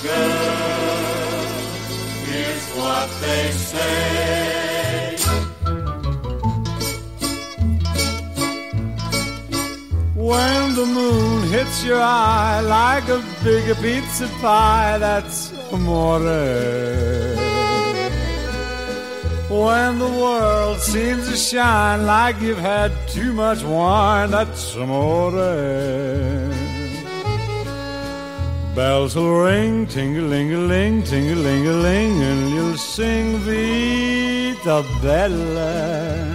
girl. Here's what they say. When the moon hits your eye like a big pizza pie, that's amore. When the world seems to shine like you've had too much wine, that's amore. Bells will ring, ting-a-ling-a-ling, ting-a-ling-a-ling, and you'll sing Vita Bella.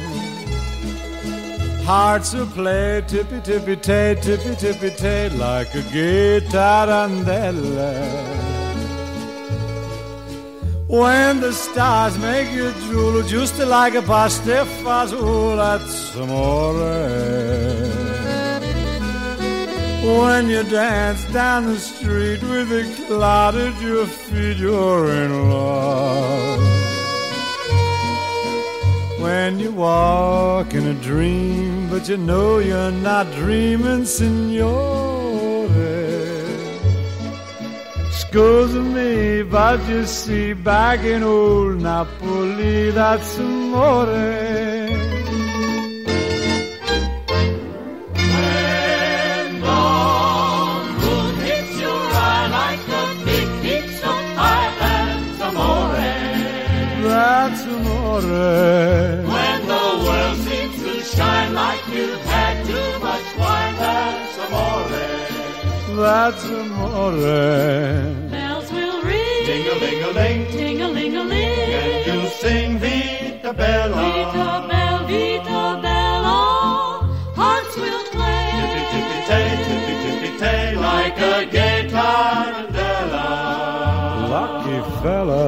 Hearts will play tippy-tippy-tay, tippy-tippy-tay, like a gay tarantella. When the stars make you drool, just like a pasta fazool, that's amore. When you dance down the street with a cloud at your feet, you're in love. When you walk in a dream, but you know you're not dreaming, signore. Scusa me, but you see, back in old Napoli, that's amore. When the moon hits your eye like a big pizza pie, that's amore. That's amore. When the world seems to shine like you've had too much wine, that's amore. That's amore. Bells will ring, Ting-a-ling-a-ling, ting-a-ling-a-ling, and you'll sing Vita Bella. Vita Bella, Vita Bella. Hearts will play, Tippy-tippy-tay, tippy-tippy-tay, like a gay tarantella. Lucky fella.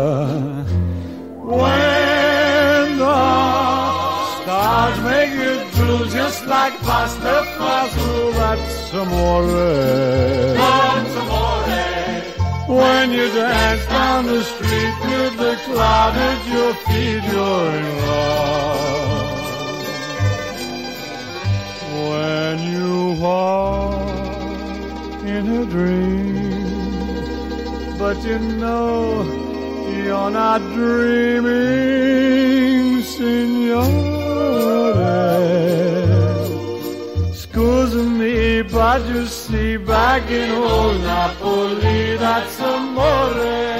When the stars make you drool, just like pasta fazool, that's amore. That's amore. When you dance down the street with the cloud at your feet, you're in love. When you walk in a dream, but you know you're not dreaming, signore. Scusa me, but you see, back in old Napoli, that's amore.